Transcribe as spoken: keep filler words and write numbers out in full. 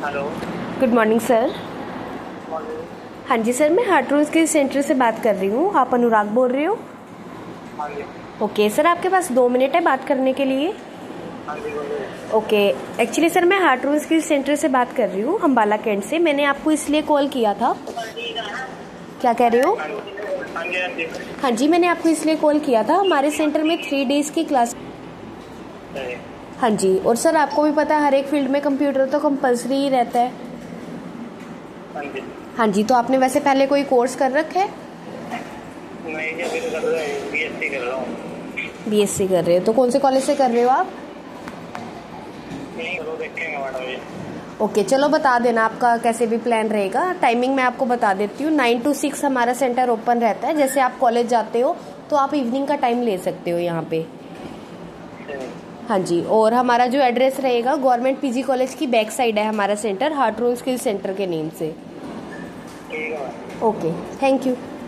Hello. Good morning sir. Morning. हाँ जी sir, मैं हार्ट रोज के सेंटर से बात कर रही हूँ। आप अनुराग बोल रहे हो? हाँ जी। ओके सर, आपके पास दो मिनट है बात करने के लिए? हाँ जी बोलिए। ओके, एक्चुअली सर मैं हार्ट रोज के सेंटर से बात कर रही हूँ, अम्बाला कैंट से। मैंने आपको इसलिए कॉल किया था। क्या कह रहे हो? हाँ जी हाँ जी हाँ जी। हाँ जी, मैंने आपको इसलिए कॉल किया था, हमारे सेंटर में थ्री डेज की क्लास। सही। हाँ जी, और सर आपको भी पता है हर एक फील्ड में कंप्यूटर तो कंपलसरी ही रहता है। हाँ जी। हाँ जी, तो आपने वैसे पहले कोई कोर्स कर रखा है? नहीं जी, अभी तो कर रहा हूँ, बीएससी कर रहा हूँ। बीएससी कर रहे हो, तो कौन से कॉलेज से कर रहे हो आप? नहीं करो, देखेंगे मैडम जी। ओके, चलो बता देना आपका कैसे भी प्लान रहेगा। टाइमिंग मैं आपको बता देती हूँ। नाइन टू सिक्स हमारा सेंटर ओपन रहता है। जैसे आप कॉलेज जाते हो तो आप इवनिंग का टाइम ले सकते हो यहाँ पे। सही। हाँ जी, और हमारा जो एड्रेस रहेगा, गवर्नमेंट पीजी कॉलेज की बैक साइड है हमारा centre, heart rose skill centre के नेम से। ठीक है मैम। Okay, thank you.